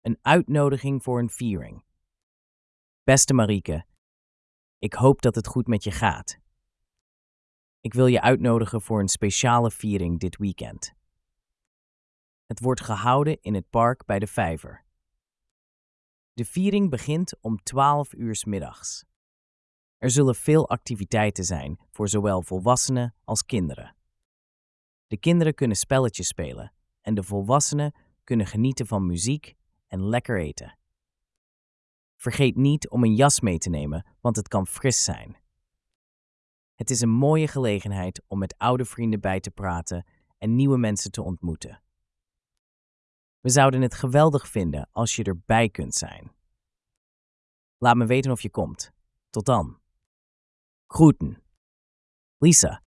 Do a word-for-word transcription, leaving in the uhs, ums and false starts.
Een uitnodiging voor een viering. Beste Marieke, ik hoop dat het goed met je gaat. Ik wil je uitnodigen voor een speciale viering dit weekend. Het wordt gehouden in het park bij de Vijver. De viering begint om twaalf uur 's middags. Er zullen veel activiteiten zijn voor zowel volwassenen als kinderen. De kinderen kunnen spelletjes spelen en de volwassenen kunnen genieten van muziek en lekker eten. Vergeet niet om een jas mee te nemen, want het kan fris zijn. Het is een mooie gelegenheid om met oude vrienden bij te praten en nieuwe mensen te ontmoeten. We zouden het geweldig vinden als je erbij kunt zijn. Laat me weten of je komt. Tot dan. Groeten. Lisa.